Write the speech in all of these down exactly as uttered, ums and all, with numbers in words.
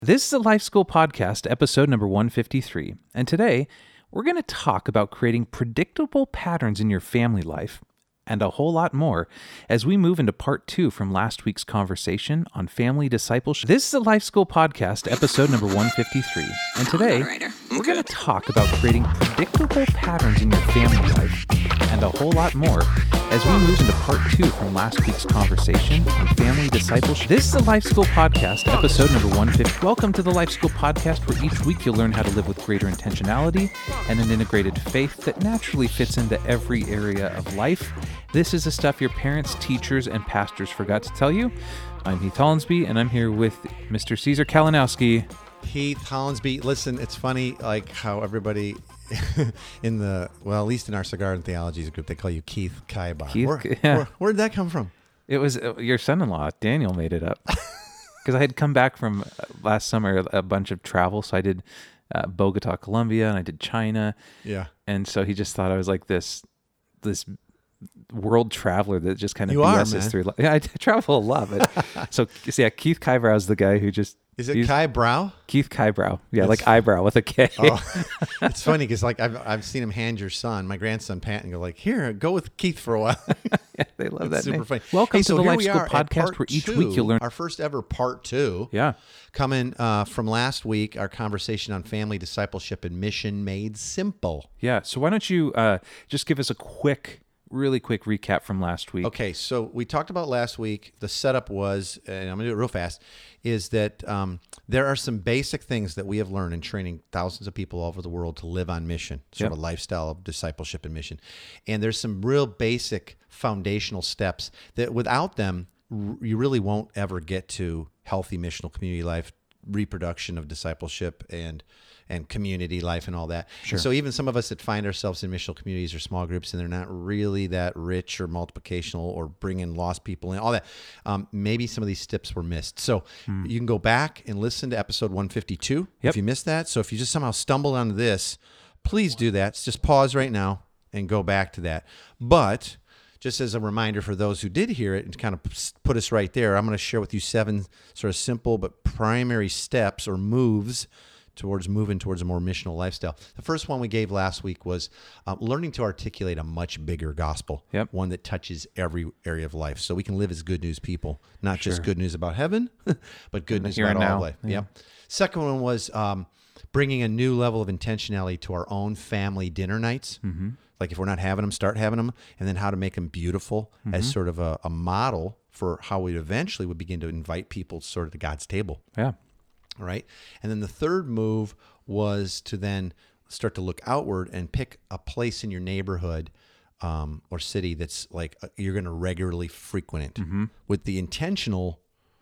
This is a Life School Podcast, episode number one fifty-three, and today we're going to talk about creating predictable patterns in your family life and a whole lot more as we move into part two from last week's conversation on family discipleship. This is a Life School Podcast, episode number one fifty-three, and today we're going to talk about creating predictable patterns in your family life and a whole lot more as we move into part two from last week's conversation on family discipleship. This is the Life School Podcast, episode number one fifty. Welcome to the Life School Podcast, where each week you'll learn how to live with greater intentionality and an integrated faith that naturally fits into every area of life. This is the stuff your parents, teachers, and pastors forgot to tell you. I'm Heath Hollinsby, and I'm here with Mister Caesar Kalinowski. Heath Hollinsby. Listen, it's funny, like how everybody in the, well, at least in our Cigar and Theologies group, they call you Keith Kaiba. Keith, where, yeah. where, where did that come from? It was uh, your son-in-law, Daniel, made it up. Because I had come back from uh, last summer, a bunch of travel. So I did uh, Bogota, Colombia, and I did China. Yeah. And so he just thought I was like this, this world traveler that just kind of You are, B S's man. through. Yeah, I travel a lot. But so, so yeah, Keith Kybrow is the guy who just. Is it Kai Brow? Keith Kybrow. Yeah, It's- like eyebrow with a K. Oh, it's funny because like I've I've seen him hand your son, my grandson Pat, and go like, here, go with Keith for a while. Yeah, they love that It's super name. funny. Welcome Hey, to so the here Life we School are at Podcast, part where each two, week you'll learn. our first ever part two. Yeah. Coming uh, from last week, our conversation on family discipleship and mission made simple. Yeah. So why don't you uh, just give us a quick, really quick recap from last week? Okay, so we talked about last week. The setup was, and I'm going to do it real fast, is that um, there are some basic things that we have learned in training thousands of people all over the world to live on mission, sort Yep. of a lifestyle of discipleship and mission. And there's some real basic foundational steps that without them, r- you really won't ever get to healthy missional community life, reproduction of discipleship, and and community life and all that. Sure. And so even some of us that find ourselves in missional communities or small groups and they're not really that rich or multiplicational or bring in lost people and all that, um, maybe some of these steps were missed. So you can go back and listen to episode one fifty-two Yep. if you missed that. So if you just somehow stumbled onto this, please do that. Just pause right now and go back to that. But just as a reminder for those who did hear it and kind of put us right there, I'm going to share with you seven sort of simple but primary steps or moves towards moving towards a more missional lifestyle. The first one we gave last week was uh, learning to articulate a much bigger gospel, Yep. one that touches every area of life, so we can live as good news people, not just Sure. good news about heaven, but good news here about and all now. of life. Yeah. Yep. Second one was um, bringing a new level of intentionality to our own family dinner nights. Mm-hmm. Like if we're not having them, start having them, and then how to make them beautiful Mm-hmm. as sort of a, a model for how we eventually would begin to invite people sort of to God's table. Yeah. All right. And then the third move was to then start to look outward and pick a place in your neighborhood um, or city that's like uh, you're going to regularly frequent it Mm-hmm. with the intentional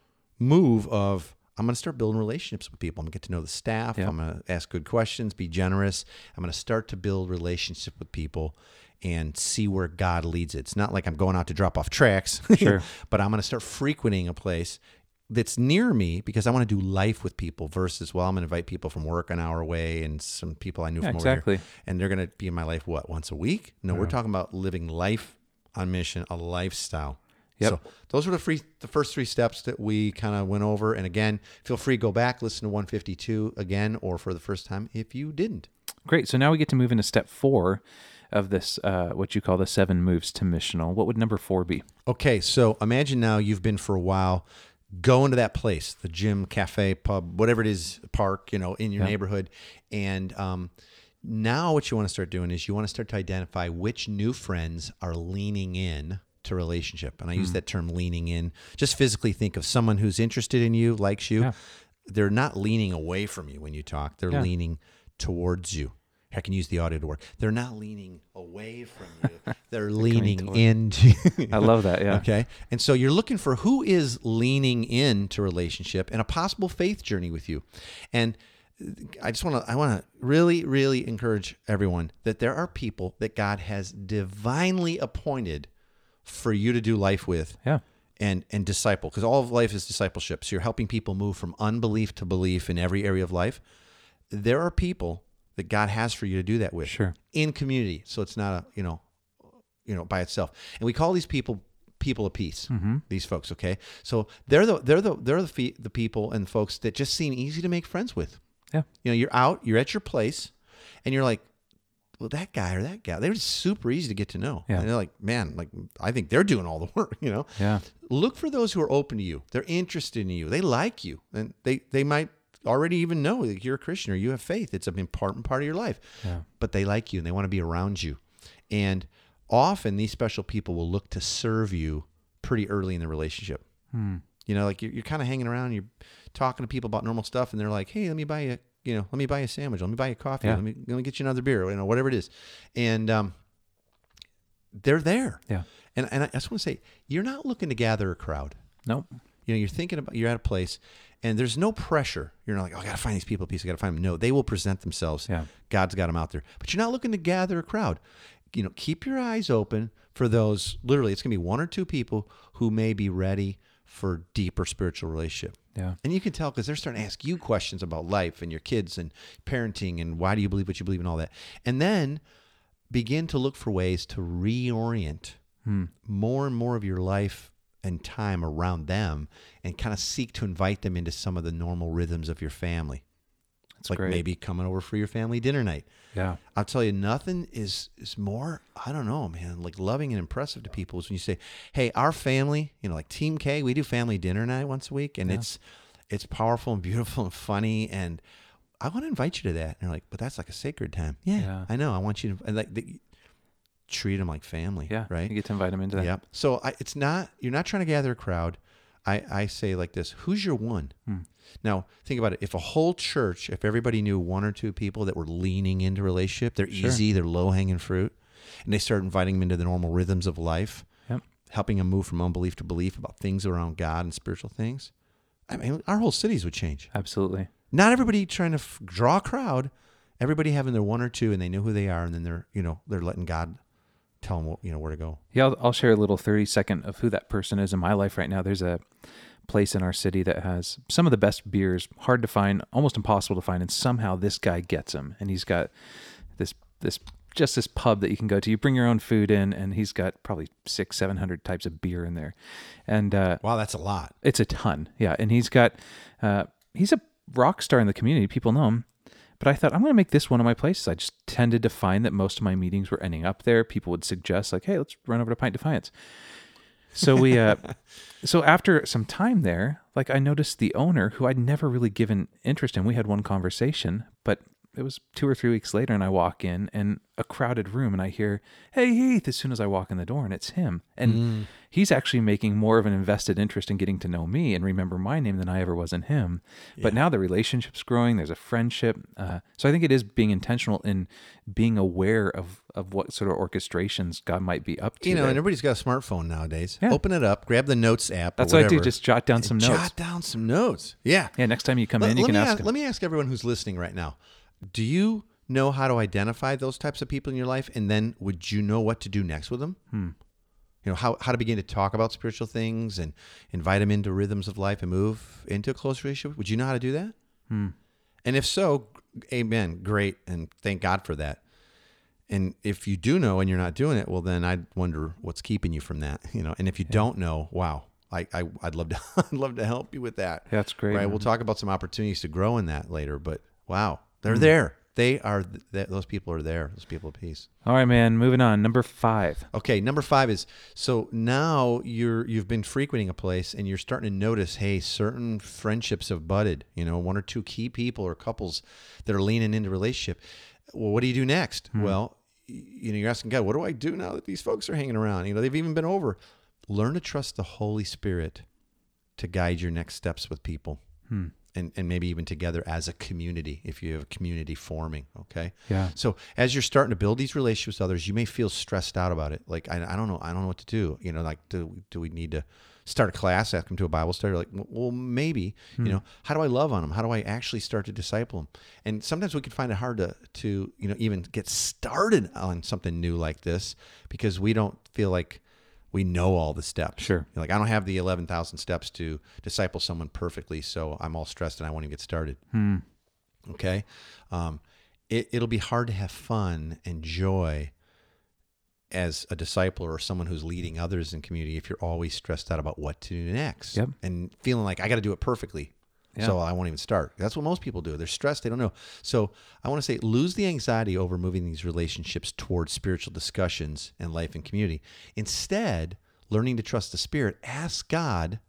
move of I'm going to start building relationships with people. I'm going to get to know the staff. Yeah. I'm going to ask good questions, be generous. I'm going to start to build relationship with people and see where God leads it. It's not like I'm going out to drop off tracks, Sure. but I'm going to start frequenting a place that's near me because I want to do life with people versus, well, I'm going to invite people from work an hour away and some people I knew Yeah, from exactly. over here. And they're going to be in my life, what, once a week? No, we're talking about living life on mission, a lifestyle. Yep. So those were the, free, the first three steps that we kind of went over. And again, feel free to go back, listen to one fifty-two again, or for the first time if you didn't. Great. So now we get to move into step four of this, uh, what you call the seven moves to missional. What would number four be? Okay, so imagine now you've been for a while, go into that place, the gym, cafe, pub, whatever it is, park, you know, in your Yeah. neighborhood. And um, now what you want to start doing is you want to start to identify which new friends are leaning in to relationship. And I use that term leaning in. Just physically think of someone who's interested in you, likes you. Yeah. They're not leaning away from you when you talk. They're Yeah. leaning towards you. I can use the audio to work. They're not leaning away from you. They're leaning toward- into you. I love that. Yeah. Okay. And so you're looking for who is leaning into relationship and a possible faith journey with you. And I just want to I want to really really encourage everyone that there are people that God has divinely appointed for you to do life with. Yeah. And and disciple, because all of life is discipleship. So you're helping people move from unbelief to belief in every area of life. There are people that God has for you to do that with. Sure. In community. So it's not a, you know, you know, by itself. And we call these people people of peace. Mm-hmm. These folks, okay? So they're the they're the they're the fe- the people and folks that just seem easy to make friends with. Yeah. You know, you're out, you're at your place, and you're like, well, that guy or that guy, they're just super easy to get to know. Yeah. And they're like, man, like I think they're doing all the work, you know? Yeah. Look for those who are open to you. They're interested in you. They like you. And they, they might already even know that you're a Christian or you have faith. It's an important part of your life. Yeah. But they like you and they want to be around you. And often these special people will look to serve you pretty early in the relationship. Hmm. You know, like you're, you're kind of hanging around, you're talking to people about normal stuff, and they're like, hey, let me buy you, you know, let me buy you a sandwich, let me buy you coffee, Yeah. let me let me get you another beer, you know, whatever it is. And um, they're there. Yeah. And and I just want to say, you're not looking to gather a crowd. Nope. You know, you're thinking about, you're at a place, and there's no pressure. You're not like, oh, I got to find these people a piece, I got to find them. No, they will present themselves. Yeah. God's got them out there. But you're not looking to gather a crowd. You know, keep your eyes open for those, literally, it's going to be one or two people who may be ready for deeper spiritual relationship. Yeah. And you can tell because they're starting to ask you questions about life and your kids and parenting and why do you believe what you believe and all that. And then begin to look for ways to reorient Hmm. more and more of your life and time around them and kind of seek to invite them into some of the normal rhythms of your family. That's like great. maybe coming over for your family dinner night. Yeah. I'll tell you, nothing is is more, I don't know, man, like loving and impressive to people is when you say, hey, our family, you know, like Team K, we do family dinner night once a week, and Yeah. it's it's powerful and beautiful and funny, and I want to invite you to that. And they're like, but that's like a sacred time. Yeah, Yeah. I know. I want you to, and like, the, treat them like family. Yeah. Right? You get to invite them into that. Yep. So I, it's not, you're not trying to gather a crowd. I, I say like this, who's your one? Hmm. Now, think about it. If a whole church, if everybody knew one or two people that were leaning into relationship, they're Sure. easy, they're low-hanging fruit, and they start inviting them into the normal rhythms of life, Yep. helping them move from unbelief to belief about things around God and spiritual things, I mean, our whole cities would change. Absolutely. Not everybody trying to f- draw a crowd, everybody having their one or two, and they know who they are, and then they're, you know, they're letting God tell them, you know, where to go. Yeah, I'll, I'll share a little thirty second of who that person is in my life right now. There's a place in our city that has some of the best beers, hard to find, almost impossible to find, and somehow this guy gets them. And he's got this this just this pub that you can go to. You bring your own food in, and he's got probably six, seven hundred types of beer in there, and uh, Wow, that's a lot. it's a ton. Yeah, and he's got uh, he's a rock star in the community. People know him. But I thought, I'm going to make this one of my places. I just tended to find that most of my meetings were ending up there. People would suggest, like, hey, let's run over to Pint Defiance. So we, uh, so after some time there, like I noticed the owner, who I'd never really given interest in. We had one conversation, but it was two or three weeks later, and I walk in and a crowded room, and I hear, "Hey, Heath!" as soon as I walk in the door, and it's him. And mm. he's actually making more of an invested interest in getting to know me and remember my name than I ever was in him. Yeah. But now the relationship's growing. There's a friendship. Uh, so I think it is being intentional in being aware of of what sort of orchestrations God might be up to. You know, there. and everybody's got a smartphone nowadays. Yeah. Open it up, grab the Notes app. That's or what whatever, I do. Just jot down some and notes. Jot down some notes. Yeah. Yeah. Next time you come let, in, you let can me ask. ask let me ask everyone who's listening right now. Do you know how to identify those types of people in your life, and then would you know what to do next with them? Hmm. You know, how, how to begin to talk about spiritual things and invite them into rhythms of life and move into a close relationship? Would you know how to do that? Hmm. And if so, amen, great, and thank God for that. And if you do know and you're not doing it, well, then I'd wonder what's keeping you from that. You know, and if you yeah. don't know, wow, I, I I'd love to I'd love to help you with that. Yeah, that's great. Right, man. We'll talk about some opportunities to grow in that later. But wow, they're hmm. there. They are, th- those people are there, those people of peace. All right, man, moving on. Number five. Okay, number five is, so now you're, you've been frequenting a place and you're starting to notice, hey, certain friendships have budded, you know, one or two key people or couples that are leaning into relationship. Well, what do you do next? Hmm. Well, you know, you're asking God, what do I do now that these folks are hanging around? You know, they've even been over. Learn to trust the Holy Spirit to guide your next steps with people. Hmm. And, and maybe even together as a community, if you have a community forming, okay? Yeah. So as you're starting to build these relationships with others, you may feel stressed out about it. Like, I, I don't know, I don't know what to do. You know, like, do, do we need to start a class, ask them to a Bible study? Like, well, maybe, hmm. you know, how do I love on them? How do I actually start to disciple them? And sometimes we can find it hard to, to, you know, even get started on something new like this because we don't feel like we know all the steps. Sure. You're like, I don't have the eleven thousand steps to disciple someone perfectly, so I'm all stressed and I won't even get started. Hmm. Okay? Um, it, it'll be hard to have fun and joy as a disciple or someone who's leading others in community if you're always stressed out about what to do next Yep. and feeling like I got to do it perfectly. Yeah. So I won't even start. That's what most people do. They're stressed. They don't know. So I want to say lose the anxiety over moving these relationships towards spiritual discussions and life and community. Instead, learning to trust the Spirit, ask God,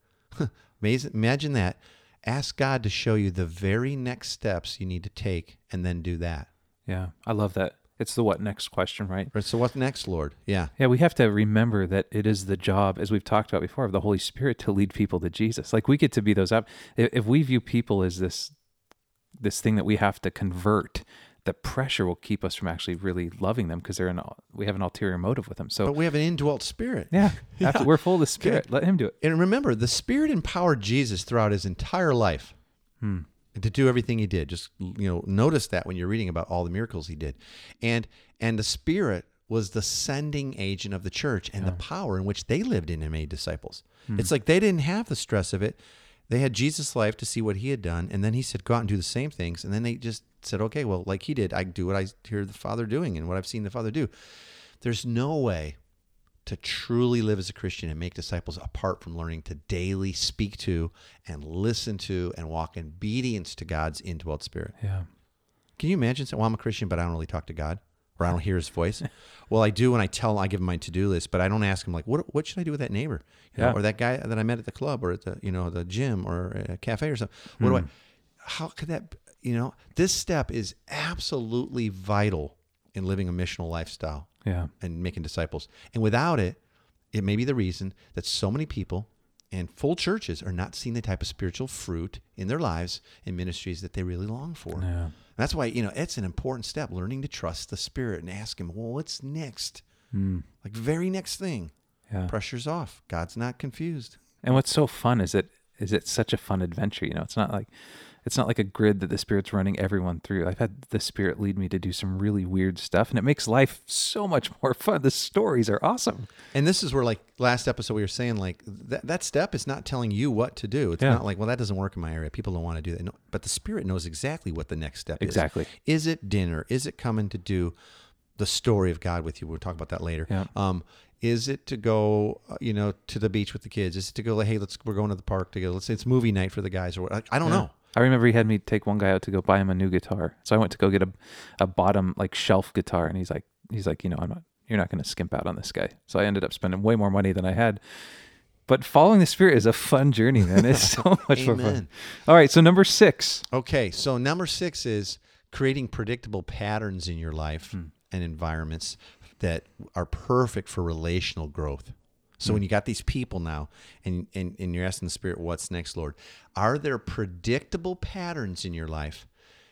imagine that, ask God to show you the very next steps you need to take and then do that. Yeah. I love that. It's the what next question, right? Right. So what's next, Lord? Yeah. Yeah, we have to remember that it is the job, as we've talked about before, of the Holy Spirit to lead people to Jesus. Like we get to be those up. If we view people as this this thing that we have to convert, the pressure will keep us from actually really loving them because they're an we have an ulterior motive with them. So, But we have an indwelt Spirit. yeah, Yeah. after we're full of the Spirit. Good. Let Him do it. And remember, the Spirit empowered Jesus throughout his entire life Hmm. to do everything he did. Just, you know, notice that when you're reading about all the miracles he did. And and the Spirit was the sending agent of the church and the power in which they lived in and made disciples. It's like they didn't have the stress of it. They had Jesus' life to see what he had done, and then he said, go out and do the same things. And then they just said, okay, well, like he did, I do what I hear the Father doing and what I've seen the Father do. There's no way to truly live as a Christian and make disciples apart from learning to daily speak to and listen to and walk in obedience to God's indwelt Spirit. Yeah. Can you imagine saying, well, I'm a Christian, but I don't really talk to God, or I don't hear his voice? Well, I do when I tell him, I give him my to-do list, but I don't ask him, like, what what should I do with that neighbor? You know, Yeah. or that guy that I met at the club or at the, you know, the gym or a cafe or something. What do I, how could that, you know, this step is absolutely vital in living a missional lifestyle Yeah. and making disciples. And without it, it may be the reason that so many people and full churches are not seeing the type of spiritual fruit in their lives and ministries that they really long for. Yeah. That's why, you know, it's an important step, learning to trust the Spirit and ask him, well, what's next? Mm. Like very next thing. Yeah. Pressure's off. God's not confused. And what's so fun is it is it's such a fun adventure. You know, it's not like it's not like a grid that the Spirit's running everyone through. I've had the Spirit lead me to do some really weird stuff, and it makes life so much more fun. The stories are awesome. And this is where, like, last episode we were saying, like, that, that step is not telling you what to do. It's Yeah. not like, well, that doesn't work in my area. People don't want to do that. No, but the Spirit knows exactly what the next step Exactly. is. Is it dinner? Is it coming to do the story of God with you? We'll talk about that later. Yeah. Um, is it to go, uh, you know, to the beach with the kids? Is it to go, like, hey, let's we're going to the park together. Let's say it's movie night for the guys, or what? I don't Yeah. know. I remember he had me take one guy out to go buy him a new guitar. So I went to go get a, a bottom like shelf guitar, and he's like, he's like, you know, I'm not, you're not going to skimp out on this guy. So I ended up spending way more money than I had. But following the Spirit is a fun journey, man. It's so much more fun. Amen. All right, so number six. Okay, so number six is creating predictable patterns in your life Hmm. and environments that are perfect for relational growth. So when you got these people now and, and, and you're asking the Spirit, what's next, Lord? Are there predictable patterns in your life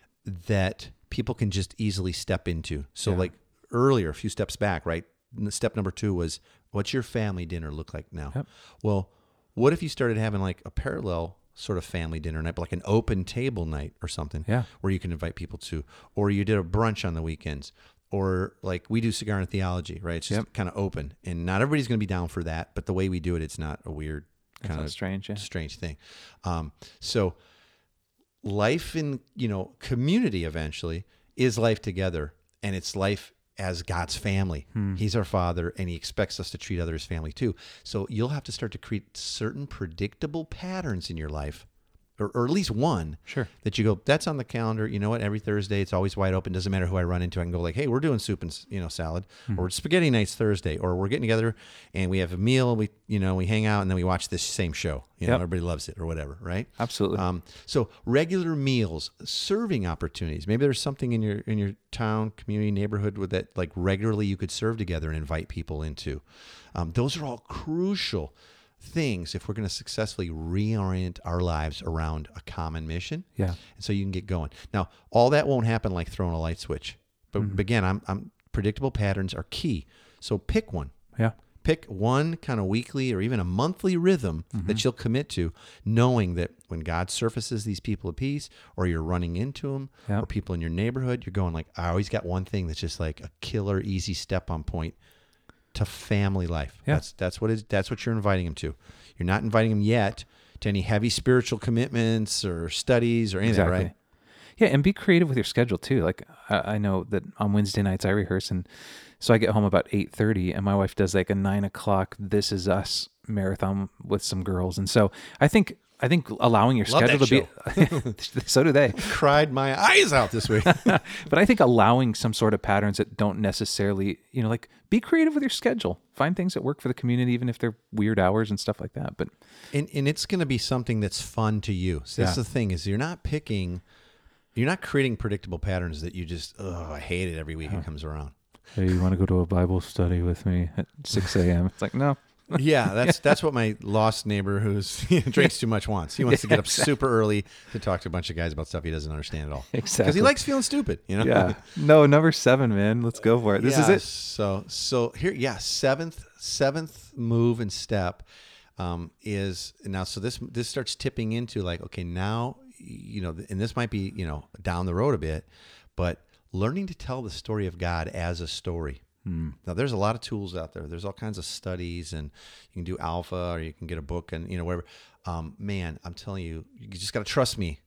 that people can just easily step into? So Yeah. like earlier, a few steps back, right? Step number two was, what's your family dinner look like now? Yep. Well, what if you started having like a parallel sort of family dinner night, but like an open table night or something, Yeah. where you can invite people to, or you did a brunch on the weekends, or like we do Cigar and Theology, right? It's just Yep. kind of open, and not everybody's going to be down for that, but the way we do it, it's not a weird It's kind not of strange, yeah. strange thing. Um, so life in, you know, community eventually is life together, and it's life as God's family. Hmm. He's our Father, and he expects us to treat others as family too. So you'll have to start to create certain predictable patterns in your life, or, or at least one, Sure. that you go, that's on the calendar. You know what? Every Thursday, it's always wide open. Doesn't matter who I run into. I can go like, hey, we're doing soup and, you know, salad, Mm-hmm. or spaghetti nights Thursday, or we're getting together and we have a meal. We, you know, we hang out and then we watch this same show. You know, Yep. everybody loves it or whatever, right? Absolutely. Um, so regular meals, serving opportunities. Maybe there's something in your in your town, community, neighborhood with that like regularly you could serve together and invite people into. Um, those are all crucial things if we're going to successfully reorient our lives around a common mission. Yeah. And so you can get going. Now, all that won't happen like throwing a light switch. But Mm-hmm. again, I'm, I'm predictable patterns are key. So pick one. Yeah. Pick one kind of weekly or even a monthly rhythm Mm-hmm. that you'll commit to, knowing that when God surfaces these people of peace, or you're running into them, Yep. or people in your neighborhood, you're going like, I always got one thing that's just like a killer, easy step on point to family life. Yeah. That's that's what is that's what you're inviting them to. You're not inviting them yet to any heavy spiritual commitments or studies or anything, Exactly. right? Yeah, and be creative with your schedule too. Like I, I know that on Wednesday nights I rehearse, and so I get home about eight thirty, and my wife does like a nine o'clock This Is Us marathon with some girls, and so I think I think allowing your Love schedule that to be so do they. Cried my eyes out this week. But I think allowing some sort of patterns that don't necessarily, you know, like be creative with your schedule. Find things that work for the community, even if they're weird hours and stuff like that. But and and it's going to be something that's fun to you. So that's Yeah. the thing is you're not picking, you're not creating predictable patterns that you just, oh, I hate it every week it comes around. hey, you want to go to a Bible study with me at six a.m.? It's like, no. Yeah, that's that's what my lost neighbor who's drinks too much wants. He wants to get up super early to talk to a bunch of guys about stuff he doesn't understand at all. Exactly. Because he likes feeling stupid, you know? Yeah. No, number seven, man. Let's go for it. This is Yeah, it. So so here, yeah, seventh seventh move and step um, is now. So this this starts tipping into like, okay, now you know, and this might be you know down the road a bit, but learning to tell the story of God as a story. Hmm. Now, there's a lot of tools out there. There's all kinds of studies, and you can do alpha, or you can get a book, and you know whatever. Um, man, I'm telling you, you just got to trust me.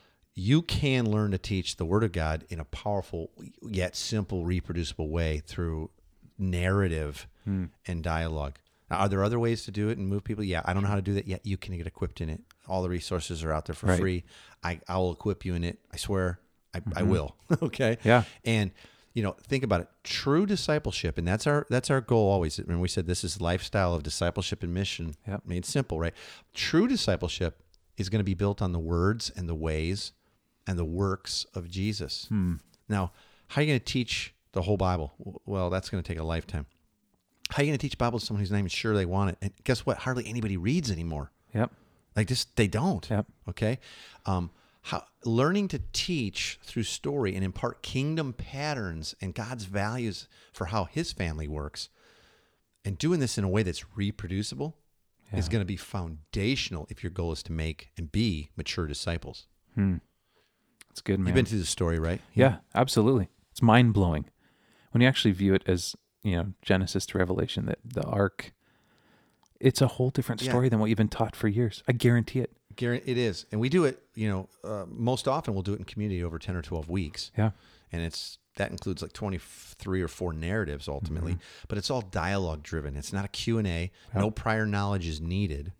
You can learn to teach the Word of God in a powerful yet simple, reproducible way through narrative Hmm. and dialogue. Now, are there other ways to do it and move people? Yeah, I don't know how to do that yet. You can get equipped in it. All the resources are out there for Right. free. I, I will equip you in it. I swear, I, I will. Okay. Yeah. And you know, think about it. True discipleship, and that's our that's our goal always. When we said this is lifestyle of discipleship and mission, Yep. made simple, right? True discipleship is going to be built on the words and the ways and the works of Jesus. Hmm. Now, how are you going to teach the whole Bible? Well, that's going to take a lifetime. How are you going to teach Bible to someone who's not even sure they want it? And guess what? Hardly anybody reads anymore. Yep. Like just they don't. Yep. Okay. Um, how learning to teach through story and impart kingdom patterns and God's values for how His family works, and doing this in a way that's reproducible is Yeah. going to be foundational if your goal is to make and be mature disciples. Hmm. That's good, man. You've been through the story, right? Yeah, absolutely. It's mind blowing when you actually view it as, you know, Genesis to Revelation, that the ark, it's a whole different Yeah. story than what you've been taught for years. I guarantee it. Gary, it is, and we do it. You know, uh, most often we'll do it in community over ten or twelve weeks. Yeah. And it's that includes like twenty-three or four narratives ultimately, but it's all dialogue driven. It's not a Q and A. No prior knowledge is needed,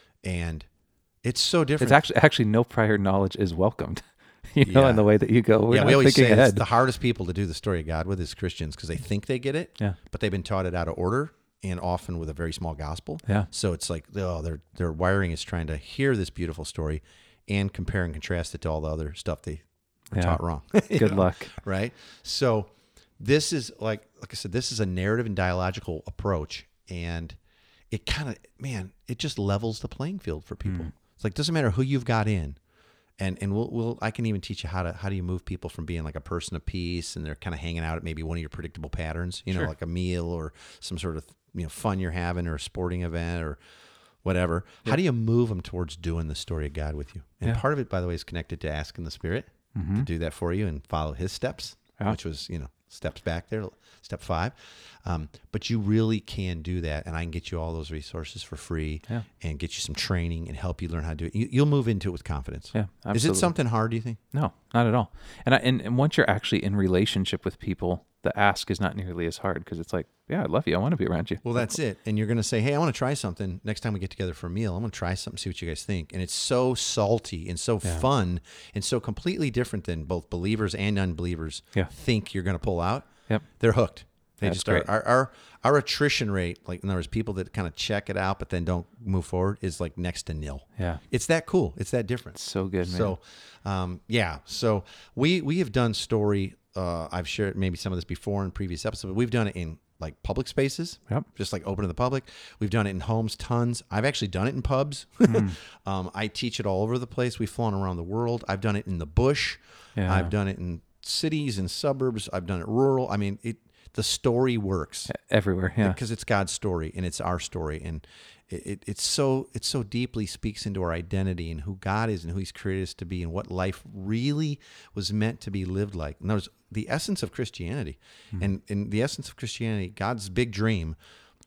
and it's so different. It's actually actually no prior knowledge is welcomed. You know, Yeah. in the way that you go. We're yeah, not we always say thinking it's ahead. the hardest people to do the story of God with is Christians because they think they get it, Yeah. but they've been taught it out of order and often with a very small gospel. Yeah. So it's like, oh, their their wiring is trying to hear this beautiful story and compare and contrast it to all the other stuff they were Yeah. taught wrong. You Good know? luck. Right? So this is like like I said, this is a narrative and dialogical approach, and it kind of man, it just levels the playing field for people. It's like doesn't matter who you've got in. And and we'll we'll I can even teach you how to how do you move people from being like a person of peace and they're kind of hanging out at maybe one of your predictable patterns, you know, Sure. like a meal or some sort of you know fun you're having or a sporting event or whatever. How do you move them towards doing the story of God with you? And Yeah. part of it, by the way, is connected to asking the Spirit to do that for you and follow His steps, Yeah. which was you know steps back there, step five. Um, but you really can do that, and I can get you all those resources for free Yeah. and get you some training and help you learn how to do it. You, you'll move into it with confidence. Yeah, Is absolutely. it something hard, do you think? No, not at all. And I, and, and once you're actually in relationship with people, the ask is not nearly as hard because it's like, yeah, I love you. I want to be around you. Well, that's it. And you're going to say, hey, I want to try something. Next time we get together for a meal, I'm going to try something, see what you guys think. And it's so salty and so Yeah. fun and so completely different than both believers and unbelievers Yeah. think you're going to pull out. Yep. They're hooked. They That's just are. great. Our, our our attrition rate, like in other words, people that kind of check it out but then don't move forward, is like next to nil. Yeah. It's that cool. It's that different. So good, man. So, um, yeah. So we we have done story. Uh, I've shared maybe some of this before in previous episodes, but we've done it in like public spaces, Yep. just like open to the public. We've done it in homes, tons. I've actually done it in pubs. Hmm. um, I teach it all over the place. We've flown around the world. I've done it in the bush. Yeah. I've done it in cities and suburbs. I've done it rural. I mean, it. The story works Everywhere. Yeah. because it's God's story and it's our story, and it, it it's so it so deeply speaks into our identity and who God is and who He's created us to be and what life really was meant to be lived like. And there's the essence of Christianity, and and the essence of Christianity, God's big dream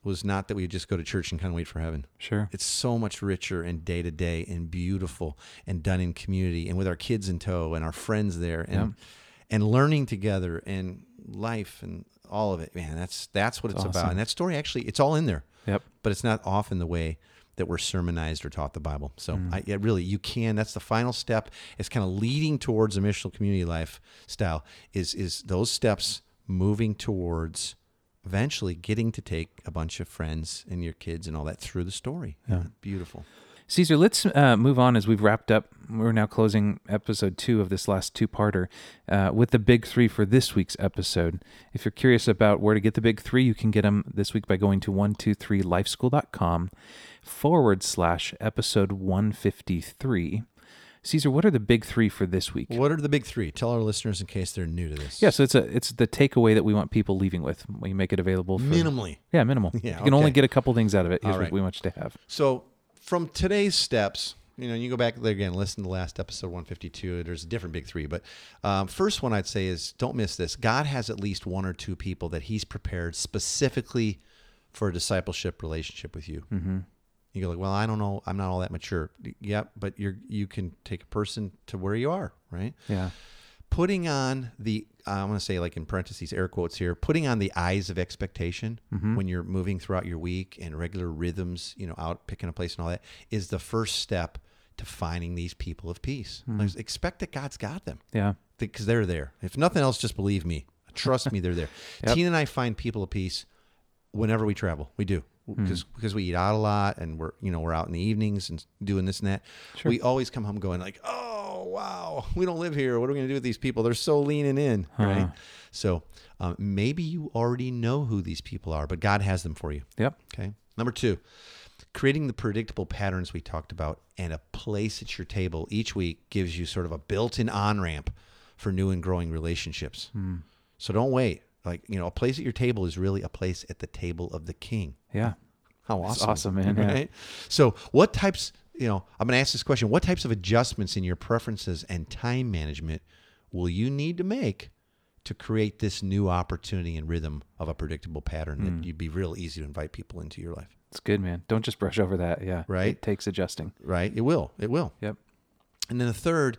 was not that we just go to church and kind of wait for heaven. Sure. It's so much richer and day to day and beautiful and done in community and with our kids in tow and our friends there and Yeah. and learning together and life and all of it. Man, that's that's what it's Awesome. about. And that story actually, it's all in there. Yep. But it's not often the way that we're sermonized or taught the Bible. So Mm. I, it really, you can, that's the final step. It's kind of leading towards a missional community lifestyle is, is those steps moving towards eventually getting to take a bunch of friends and your kids and all that through the story. Yeah. Beautiful. Caesar, let's uh, move on as we've wrapped up. We're now closing episode two of this last two-parter uh, with the big three for this week's episode. If you're curious about where to get the big three, you can get them this week by going to one two three lifeschool.com forward slash episode one fifty-three. Caesar, what are the big three for this week? What are the big three? Tell our listeners in case they're new to this. Yeah, so it's a it's the takeaway that we want people leaving with. We make it available for Minimally. Yeah, minimal. Yeah, you can only okay. get a couple things out of it. Here's All what right. we want you to have. So from today's steps, you know, you go back there again, listen to the last episode one fifty-two. There's a different big three, but um, first one I'd say is don't miss this. God has at least one or two people that He's prepared specifically for a discipleship relationship with you. Mm-hmm. You go like, well, I don't know, I'm not all that mature. Yeah, but you're you can take a person to where you are, right? Yeah. Putting on the, I want to say like in parentheses, air quotes here, putting on the eyes of expectation Mm-hmm. when you're moving throughout your week and regular rhythms, you know, out picking a place and all that is the first step to finding these people of peace. Mm-hmm. Like, expect that God's got them Yeah. because they're there. If nothing else, just believe me. Trust me, they're there. Yep. Tina and I find people of peace whenever we travel. We do. Because Hmm. because we eat out a lot and we're you know we're out in the evenings and doing this and that. Sure. We always come home going like, oh wow, we don't live here. What are we gonna do with these people? They're so leaning in, Huh. right? So um, maybe you already know who these people are, but God has them for you. Yep. Okay. Number two, creating the predictable patterns we talked about and a place at your table each week gives you sort of a built-in on-ramp for new and growing relationships. Mm. So don't wait. Like, you know, a place at your table is really a place at the table of the king. Yeah. How That's awesome. awesome, man. Yeah. Right? So what types, you know, I'm going to ask this question. What types of adjustments in your preferences and time management will you need to make to create this new opportunity and rhythm of a predictable pattern Mm. that you'd be real easy to invite people into your life? It's good, man. Don't just brush over that. Yeah. Right. It takes adjusting. Right? It will. It will. Yep. And then the third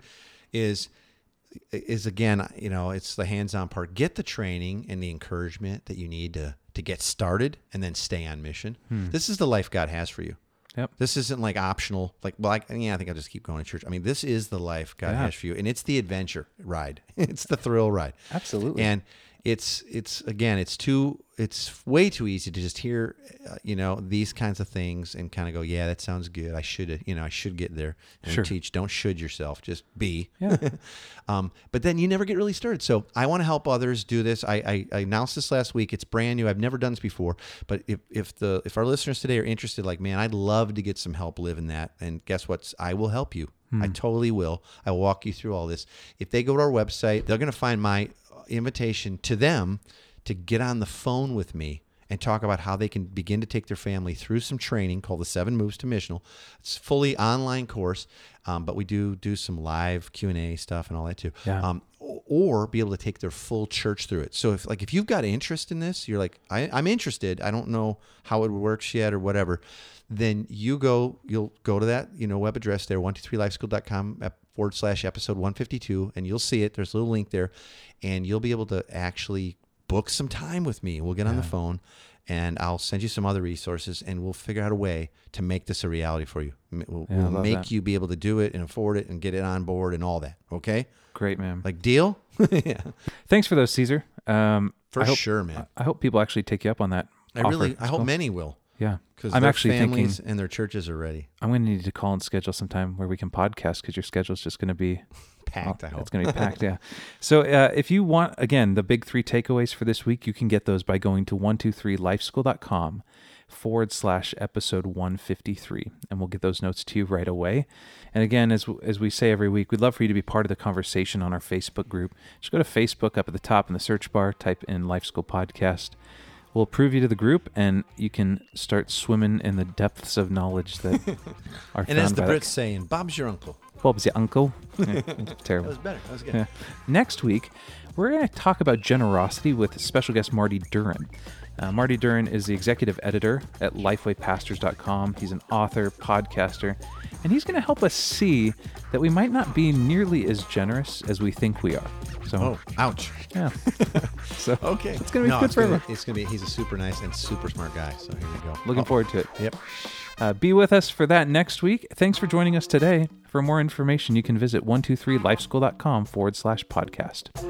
is is again, you know, it's the hands-on part. Get the training and the encouragement that you need to to get started and then stay on mission. Hmm. This is the life God has for you. Yep. This isn't like optional. Like, well, I, yeah, I think I'll just keep going to church. I mean, this is the life God Yeah. has for you, and it's the adventure ride. It's the thrill ride. Absolutely. And it's it's again, it's too it's way too easy to just hear, uh, you know, these kinds of things and kind of go, yeah, that sounds good. I should, you know, I should get there and Sure. teach. Don't should yourself, just be. Yeah. um, but then you never get really started. So I want to help others do this. I, I, I announced this last week. It's brand new. I've never done this before. But if if the if our listeners today are interested, like, man, I'd love to get some help living that. And guess what? I will help you. I totally will. I will walk you through all this. If they go to our website, they're going to find my invitation to them to get on the phone with me and talk about how they can begin to take their family through some training called the Seven Moves to Missional. It's a fully online course, um, but we do do some live Q and A stuff and all that too. Yeah. Um, o- or be able to take their full church through it. So if like if you've got interest in this, you're like, I, I'm interested. I don't know how it works yet or whatever. Then you go, you'll go to that, you know, web address there, one two three lifeschool dot com forward slash episode one fifty-two, and you'll see it. There's a little link there, and you'll be able to actually book some time with me. We'll get on the phone, and I'll send you some other resources, and we'll figure out a way to make this a reality for you. We'll, Yeah, I we'll love make that. you be able to do it and afford it and get it on board and all that. Okay? Great, man. Like, deal? Yeah. Thanks for those, Caesar. Um, For I hope, sure, man. I hope people actually take you up on that. I offer. really, I It's hope cool. many will. Yeah. Because I'm their actually families thinking and their churches are ready. I'm going to need to call and schedule some time where we can podcast because your schedule's just going to be Packed, oh, I hope. It's going to be packed, yeah. So uh, if you want, again, the big three takeaways for this week, you can get those by going to one two three lifeschool dot com forward slash episode one fifty-three, and we'll get those notes to you right away. And again, as as we say every week, we'd love for you to be part of the conversation on our Facebook group. Just go to Facebook up at the top in the search bar, type in Life School Podcast. We'll approve you to the group, and you can start swimming in the depths of knowledge that are And found as the by Brits say, and Bob's your uncle. that. Bob's your uncle. Yeah, That terrible. was better. That was good. Yeah. Next week, we're going to talk about generosity with special guest Marty Duran. Uh, Marty Duren is the executive editor at lifeway pastors dot com. He's an author, podcaster, and he's going to help us see that we might not be nearly as generous as we think we are. So, Oh, ouch. yeah. So, Okay. it's going to be No, good it's for gonna, everyone. it's gonna be. He's a super nice and super smart guy. So here we go. Looking Oh, forward to it. Yep. Uh, be with us for that next week. Thanks for joining us today. For more information, you can visit one two three lifeschool dot com forward slash podcast.